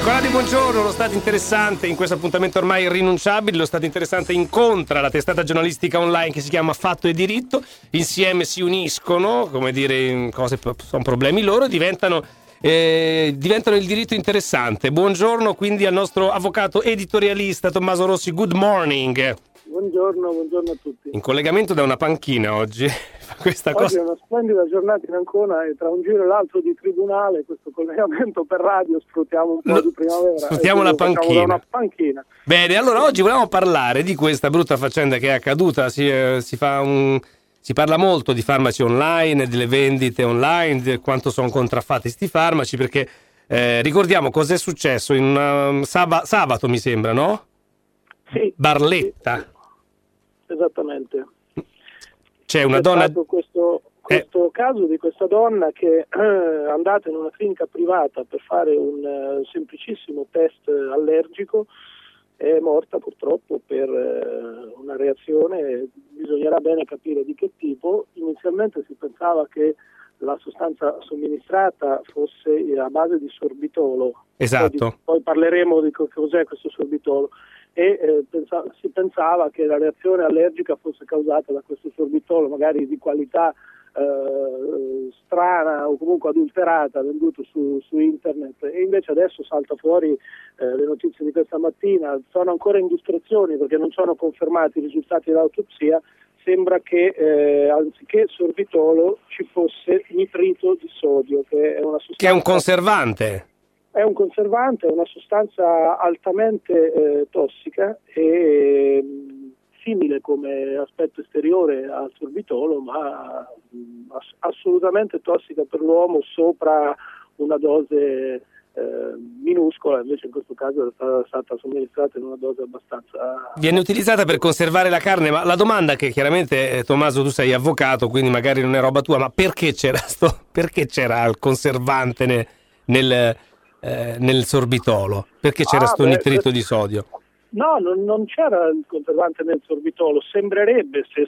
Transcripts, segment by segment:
Conradi, buongiorno. Lo Stato Interessante, in questo appuntamento ormai irrinunciabile, lo Stato Interessante incontra la testata giornalistica online che si chiama Fatto e Diritto. Insieme si uniscono, come dire, cose sono problemi loro, diventano il diritto interessante. Buongiorno quindi al nostro avvocato editorialista Tommaso Rossi. Good morning. Buongiorno a tutti. In collegamento da una panchina oggi. Oggi è una splendida giornata in Ancona e tra un giro e l'altro di tribunale, questo collegamento per radio sfruttiamo un po' di primavera. Sfruttiamo la panchina. Una panchina. Bene, allora oggi volevamo parlare di questa brutta faccenda che è accaduta. Si parla molto di farmaci online, delle vendite online, di quanto sono contraffatti sti farmaci, perché ricordiamo cos'è successo in sabato, mi sembra, no? Sì. Barletta. Sì. Esattamente. C'è una donna. Questo caso di questa donna che è andata in una clinica privata per fare un semplicissimo test allergico, è morta purtroppo per una reazione, bisognerà bene capire di che tipo. Inizialmente si pensava che la sostanza somministrata fosse a base di sorbitolo. Esatto. Poi parleremo di cos'è questo sorbitolo. E si pensava che la reazione allergica fosse causata da questo sorbitolo, magari di qualità strana o comunque adulterata, venduto su internet, e invece adesso salta fuori le notizie di questa mattina, sono ancora indiscrezioni perché non sono confermati i risultati dell'autopsia. Sembra che anziché sorbitolo ci fosse nitrito di sodio, che è una sostanza, che è un conservante. È un conservante, è una sostanza altamente tossica e simile come aspetto esteriore al sorbitolo, ma assolutamente tossica per l'uomo sopra una dose minuscola. Invece in questo caso è stata somministrata in una dose abbastanza. Viene utilizzata per conservare la carne, ma la domanda che chiaramente, Tommaso, tu sei avvocato, quindi magari non è roba tua, ma perché c'era il conservante nel sorbitolo? Perché c'era sto nitrito di sodio? No, non c'era il conservante nel sorbitolo. Sembrerebbe, se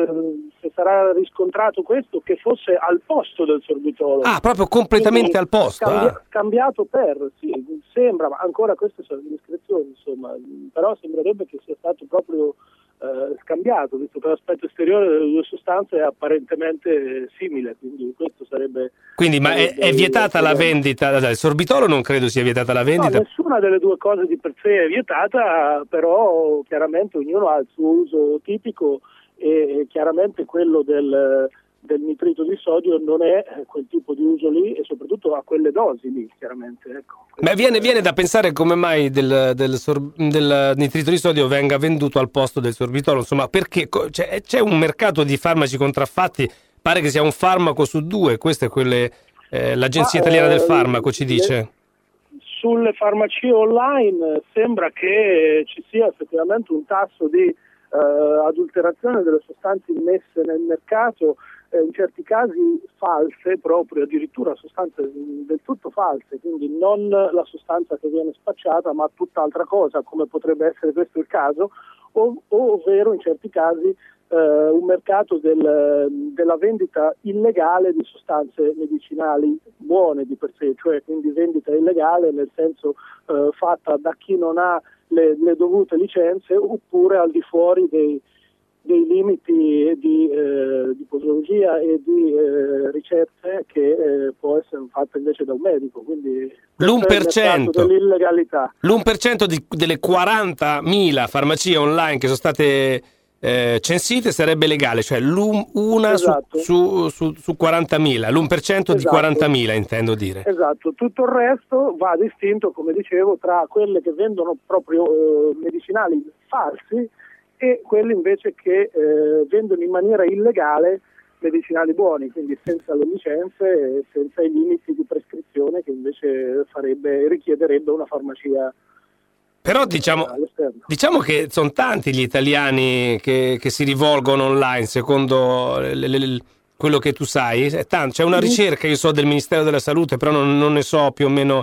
sarà riscontrato questo, che fosse al posto del sorbitolo. Ah, proprio completamente al posto. Cambiato sì, sembra, ma ancora queste sono indiscrezioni, insomma, però sembrerebbe che sia stato proprio scambiato, visto che l'aspetto esteriore delle due sostanze è apparentemente simile, quindi questo sarebbe. Quindi, ma è vietata la vendita? Il sorbitolo non credo sia vietata la vendita. No, nessuna delle due cose di per sé è vietata, però chiaramente ognuno ha il suo uso tipico e chiaramente quello del nitrito di sodio non è quel tipo di uso lì, e soprattutto a quelle dosi lì, chiaramente. Ecco. Ma viene da pensare come mai del nitrito di sodio venga venduto al posto del sorbitolo, insomma, perché c'è un mercato di farmaci contraffatti, pare che sia un farmaco su due, queste quelle l'Agenzia Italiana del Farmaco ci dice. Sulle farmacie online sembra che ci sia effettivamente un tasso di adulterazione delle sostanze immesse nel mercato, in certi casi false, proprio addirittura sostanze del tutto false, quindi non la sostanza che viene spacciata ma tutt'altra cosa, come potrebbe essere questo il caso, ovvero in certi casi un mercato della vendita illegale di sostanze medicinali buone di per sé, cioè quindi vendita illegale nel senso fatta da chi non ha le dovute licenze, oppure al di fuori dei limiti di posologia e di ricette che può essere fatta invece da un medico, quindi l'1% dell'illegalità. L'1% delle 40.000 farmacie online che sono state censite sarebbe legale, cioè una esatto. su 40.000, l'1% esatto. Di 40.000 intendo dire. Esatto, tutto il resto va distinto, come dicevo, tra quelle che vendono proprio medicinali falsi e quelli invece che vendono in maniera illegale medicinali buoni, quindi senza le licenze e senza i limiti di prescrizione che invece richiederebbe una farmacia. Però diciamo che sono tanti gli italiani che si rivolgono online, secondo quello che tu sai. C'è una ricerca, io so, del Ministero della Salute, però non ne so più o meno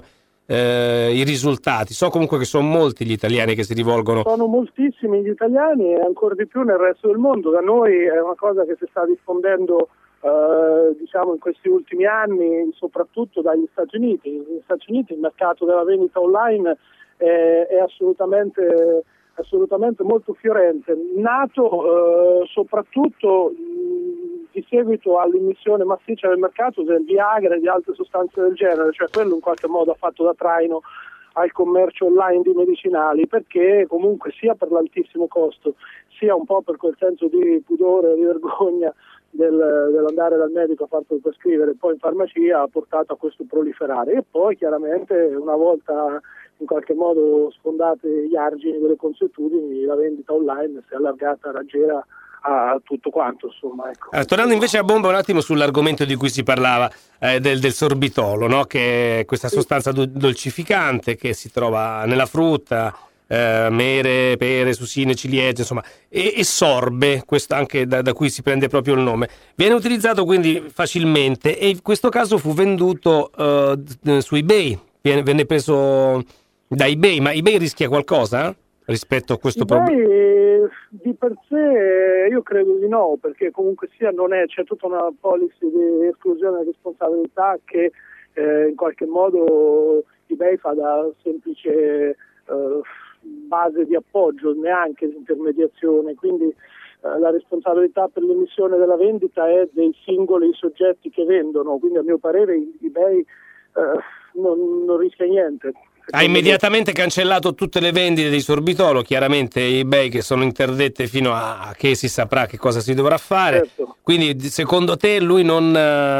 i risultati. So comunque che sono molti gli italiani che si rivolgono. Sono moltissimi gli italiani e ancora di più nel resto del mondo. Da noi è una cosa che si sta diffondendo diciamo in questi ultimi anni, soprattutto dagli Stati Uniti. Negli Stati Uniti il mercato della vendita online è assolutamente molto fiorente, nato soprattutto di seguito all'immissione massiccia del mercato del Viagra e di altre sostanze del genere, cioè quello in qualche modo ha fatto da traino al commercio online di medicinali, perché comunque sia per l'altissimo costo, sia un po' per quel senso di pudore, di vergogna dell'andare dal medico a farlo prescrivere poi in farmacia, ha portato a questo proliferare. E poi chiaramente, una volta in qualche modo sfondati gli argini delle consuetudini, la vendita online si è allargata, raggiera a tutto quanto, insomma, ecco. Tornando invece a bomba un attimo sull'argomento di cui si parlava, del sorbitolo, no? Che è questa sostanza dolcificante che si trova nella frutta, mere, pere, susine, ciliegie, insomma, e sorbe, questo anche da cui si prende proprio il nome. Viene utilizzato quindi facilmente, e in questo caso fu venduto su eBay, venne preso da eBay, ma eBay rischia qualcosa rispetto a questo problema? Di per sé io credo di no, perché comunque sia c'è tutta una policy di esclusione e responsabilità che in qualche modo eBay fa da semplice base di appoggio, neanche di intermediazione, quindi la responsabilità per l'emissione della vendita è dei singoli soggetti che vendono, quindi a mio parere eBay non rischia niente. Ha immediatamente cancellato tutte le vendite di sorbitolo, chiaramente eBay, che sono interdette fino a che si saprà che cosa si dovrà fare. Certo. Quindi secondo te lui non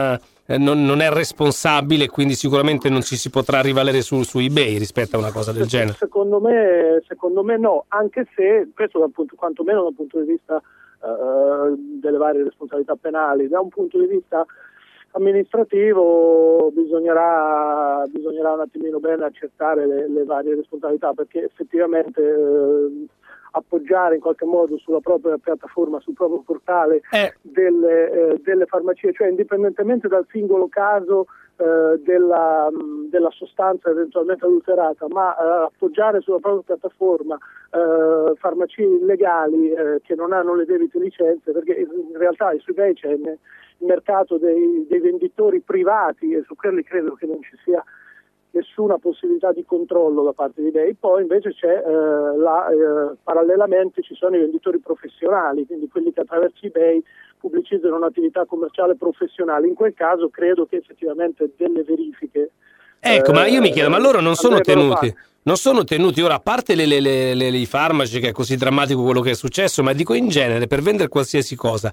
è responsabile, quindi sicuramente non ci si potrà rivalere su eBay rispetto a una cosa del genere? Secondo me no, anche se questo quantomeno dal punto di vista delle varie responsabilità penali. Da un punto di vista amministrativo bisognerà un attimino bene accertare le varie responsabilità, perché effettivamente appoggiare in qualche modo sulla propria piattaforma, sul proprio portale delle farmacie, cioè indipendentemente dal singolo caso della sostanza eventualmente adulterata, ma appoggiare sulla propria piattaforma farmacie illegali che non hanno le debite licenze, perché in realtà su eBay c'è il mercato dei venditori privati, e su quelli credo che non ci sia nessuna possibilità di controllo da parte di eBay. Poi invece c'è parallelamente ci sono i venditori professionali, quindi quelli che attraverso eBay pubblicizzano un'attività commerciale professionale. In quel caso credo che effettivamente delle verifiche ma io mi chiedo, ma loro non sono tenuti ora, a parte i farmaci, che è così drammatico quello che è successo, ma dico in genere, per vendere qualsiasi cosa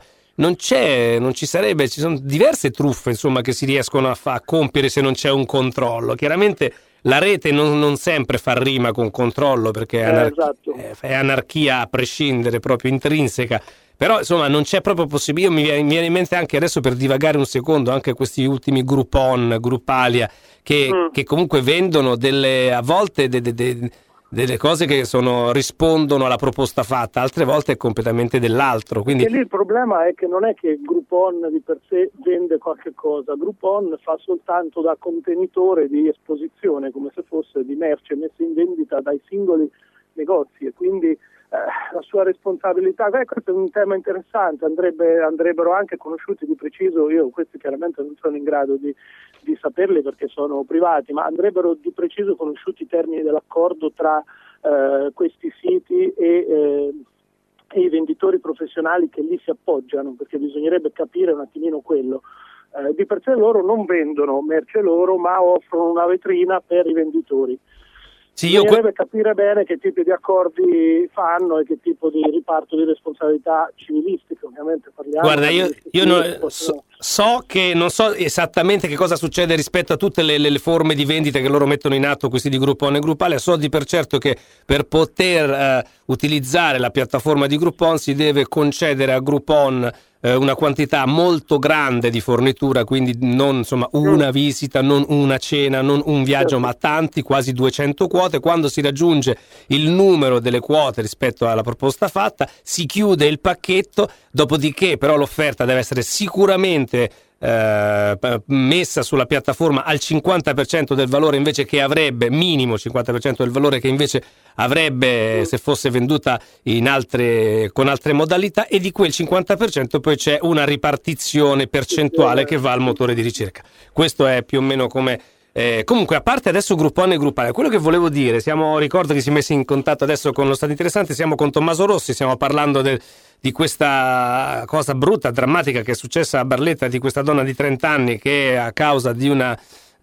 ci sono diverse truffe, insomma, che si riescono a compiere se non c'è un controllo. Chiaramente la rete non sempre fa rima con controllo, perché è anarchia a prescindere, proprio intrinseca. Però insomma non c'è proprio possibile. Mi viene in mente anche adesso, per divagare un secondo, anche questi ultimi Groupon, Gruppalia, che comunque vendono a volte delle cose che rispondono alla proposta fatta, altre volte è completamente dell'altro. Quindi... E lì il problema è che non è che Groupon di per sé vende qualche cosa, Groupon fa soltanto da contenitore di esposizione, come se fosse di merce messa in vendita dai singoli negozi, e quindi la sua responsabilità, questo è un tema interessante, andrebbero anche conosciuti di preciso. Io questi chiaramente non sono in grado di saperli perché sono privati, ma andrebbero di preciso conosciuti i termini dell'accordo tra questi siti e i venditori professionali che lì si appoggiano, perché bisognerebbe capire un attimino quello. Di per sé loro non vendono merce loro, ma offrono una vetrina per i venditori. Bisognerebbe capire bene che tipi di accordi fanno e che tipo di riparto di responsabilità civilistiche, ovviamente parliamo. Guarda, io so che non so esattamente che cosa succede rispetto a tutte le forme di vendita che loro mettono in atto, questi di Groupon e Gruppalia. So di per certo che per poter utilizzare la piattaforma di Groupon si deve concedere a Groupon una quantità molto grande di fornitura, quindi non una visita, non una cena, non un viaggio, ma tanti, quasi 200 quote. Quando si raggiunge il numero delle quote rispetto alla proposta fatta, si chiude il pacchetto, dopodiché però l'offerta deve essere sicuramente messa sulla piattaforma al 50% del valore invece che avrebbe, minimo 50% del valore che invece avrebbe se fosse venduta con altre modalità, e di quel 50% poi c'è una ripartizione percentuale che va al motore di ricerca. Questo è più o meno come... comunque, a parte adesso Groupon e Gruppale, quello che volevo dire, ricordo che si è messo in contatto adesso con lo Stato Interessante, siamo con Tommaso Rossi, stiamo parlando di questa cosa brutta, drammatica che è successa a Barletta, di questa donna di 30 anni che a causa di una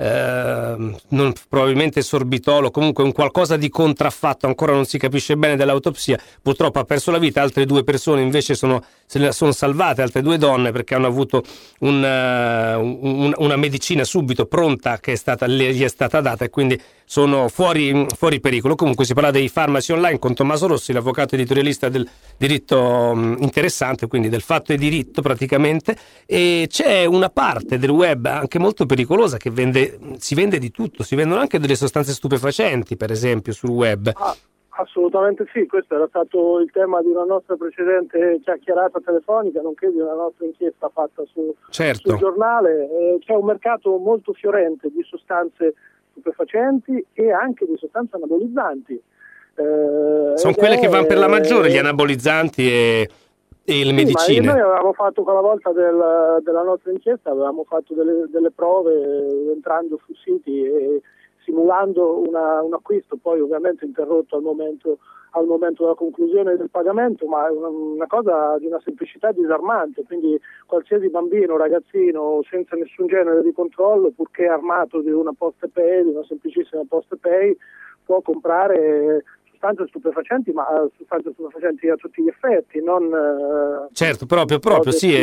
probabilmente sorbitolo, comunque un qualcosa di contraffatto, ancora non si capisce bene dell'autopsia, purtroppo ha perso la vita. Altre 2 persone invece se ne sono salvate, altre 2 donne, perché hanno avuto una medicina subito pronta che gli è stata data, e quindi sono fuori pericolo. Comunque si parla dei farmaci online con Tommaso Rossi, l'avvocato editorialista del diritto interessante, quindi del fatto e diritto praticamente, e c'è una parte del web anche molto pericolosa che si vende di tutto, si vendono anche delle sostanze stupefacenti, per esempio, sul web. Assolutamente sì, questo era stato il tema di una nostra precedente chiacchierata telefonica, nonché di una nostra inchiesta fatta sul giornale. C'è un mercato molto fiorente di sostanze stupefacenti e anche di sostanze anabolizzanti. Sono quelle che vanno per la maggiore, gli anabolizzanti e le medicine. Ma noi avevamo fatto quella volta della nostra inchiesta, avevamo fatto delle prove entrando su siti e simulando un acquisto, poi ovviamente interrotto al momento della conclusione del pagamento, ma è una cosa di una semplicità disarmante. Quindi qualsiasi bambino, ragazzino senza nessun genere di controllo, purché armato di una PostePay, di una semplicissima PostePay, può comprare sostanze stupefacenti, ma sostanze stupefacenti a tutti gli effetti, non certo, proprio sì,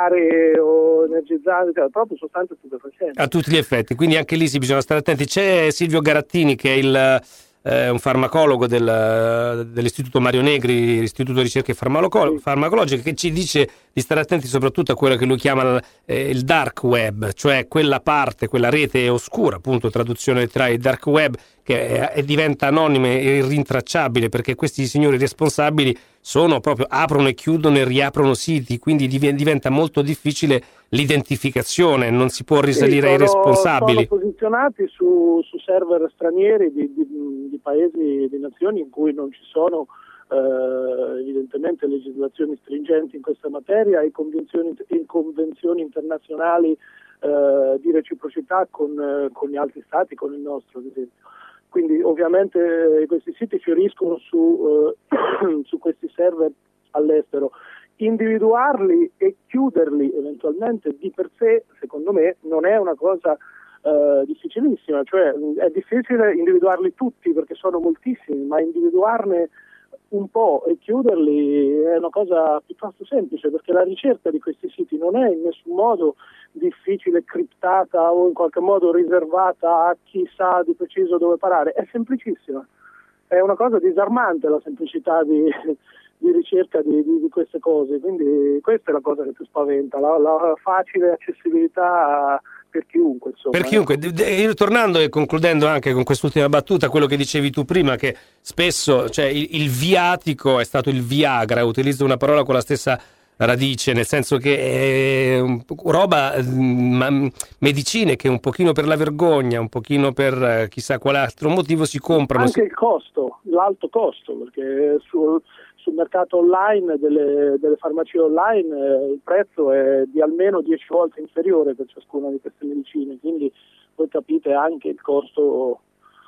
o energizzanti, proprio sostanze stupefacenti a tutti gli effetti. Quindi anche lì bisogna stare attenti. C'è Silvio Garattini, che è un farmacologo dell'Istituto Mario Negri, l'Istituto di Ricerche Farmacologiche, che ci dice di stare attenti soprattutto a quello che lui chiama il dark web, cioè quella rete oscura, appunto, traduzione letterale, il dark web, che diventa anonima e irrintracciabile, perché questi signori responsabili aprono e chiudono e riaprono siti, quindi diventa molto difficile l'identificazione, non si può risalire ai responsabili. Sono posizionati su server stranieri di paesi, di nazioni in cui non ci sono evidentemente legislazioni stringenti in questa materia e convenzioni internazionali di reciprocità con gli altri stati, con il nostro ad esempio. Quindi ovviamente questi siti fioriscono su questi server all'estero. Individuarli e chiuderli eventualmente di per sé, secondo me, non è una cosa difficilissima, cioè è difficile individuarli tutti perché sono moltissimi, ma individuarne un po' e chiuderli è una cosa piuttosto semplice, perché la ricerca di questi siti non è in nessun modo difficile, criptata o in qualche modo riservata a chi sa di preciso dove parare, è semplicissima, è una cosa disarmante la semplicità di ricerca di queste cose, quindi questa è la cosa che ti spaventa, la facile accessibilità per chiunque, insomma. Per chiunque. Tornando e concludendo anche con quest'ultima battuta, quello che dicevi tu prima, che spesso, cioè, il viatico è stato il Viagra, utilizzo una parola con la stessa radice, nel senso che è roba, medicine che un pochino per la vergogna, un pochino per chissà quale altro motivo si comprano. Anche il costo, l'alto costo, perché sul mercato online delle farmacie online il prezzo è di almeno 10 volte inferiore per ciascuna di queste medicine, quindi voi capite anche il costo,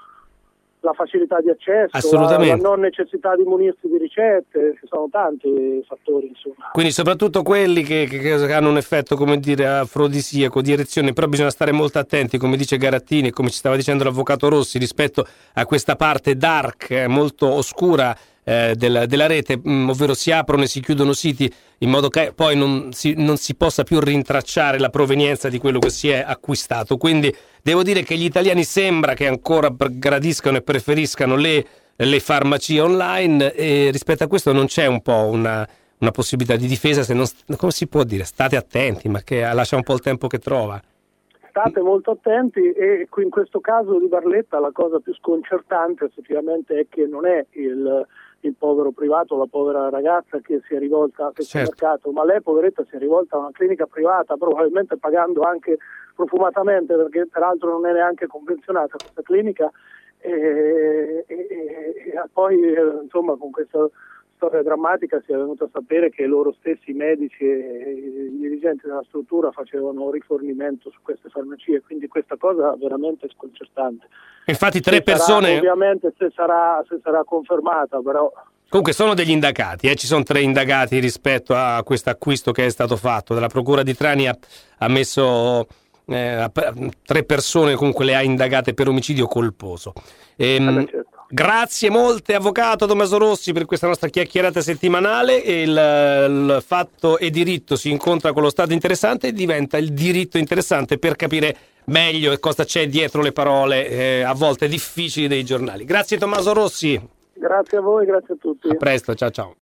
la facilità di accesso, la non necessità di munirsi di ricette, ci sono tanti fattori, insomma. Quindi soprattutto quelli che hanno un effetto, come dire, afrodisiaco, di erezione, però bisogna stare molto attenti, come dice Garattini, come ci stava dicendo l'avvocato Rossi, rispetto a questa parte dark, molto oscura della rete, ovvero si aprono e si chiudono siti in modo che poi non si possa più rintracciare la provenienza di quello che si è acquistato. Quindi devo dire che gli italiani sembra che ancora gradiscano e preferiscano le farmacie online, e rispetto a questo non c'è un po' una possibilità di difesa, se non, come si può dire, state attenti, ma che lascia un po' il tempo che trova. State molto attenti, e in questo caso di Barletta la cosa più sconcertante effettivamente è che non è il povero privato, la povera ragazza che si è rivolta a questo mercato, ma lei poveretta si è rivolta a una clinica privata, probabilmente pagando anche profumatamente, perché peraltro non è neanche convenzionata questa clinica, e poi insomma con questa storia drammatica si è venuto a sapere che loro stessi, i medici e i dirigenti della struttura, facevano rifornimento su queste farmacie, quindi questa cosa veramente sconcertante. Infatti tre persone... Ovviamente se sarà confermata, però... Comunque sono degli indagati, ci sono 3 indagati rispetto a questo acquisto che è stato fatto. Della Procura di Trani ha messo 3 persone, comunque le ha indagate per omicidio colposo. Certo. Grazie molte, avvocato Tommaso Rossi, per questa nostra chiacchierata settimanale. Il fatto e diritto si incontra con lo Stato interessante e diventa il diritto interessante per capire meglio cosa c'è dietro le parole a volte difficili dei giornali. Grazie Tommaso Rossi. Grazie a voi, grazie a tutti. A presto, ciao ciao.